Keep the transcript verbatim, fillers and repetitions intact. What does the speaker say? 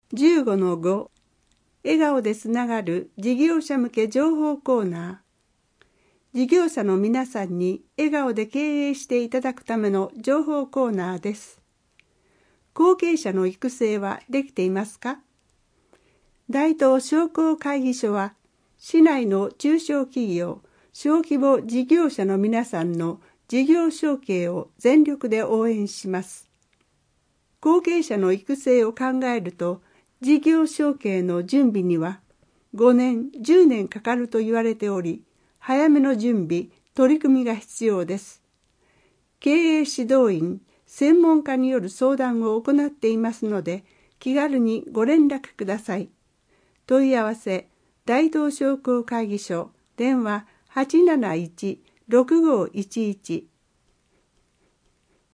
じゅうごのご 笑顔でつながる事業者向け情報コーナー。事業者の皆さんに笑顔で経営していただくための情報コーナーです。後継者の育成はできていますか？大東商工会議所は、市内の中小企業、小規模事業者の皆さんの事業承継を全力で応援します。後継者の育成を考えると、事業承継の準備にはごねん、じゅうねんかかると言われており、早めの準備、取り組みが必要です。経営指導員、専門家による相談を行っていますので、気軽にご連絡ください。問い合わせ、大東商工会議所、電話はちなないち ろくごいちいち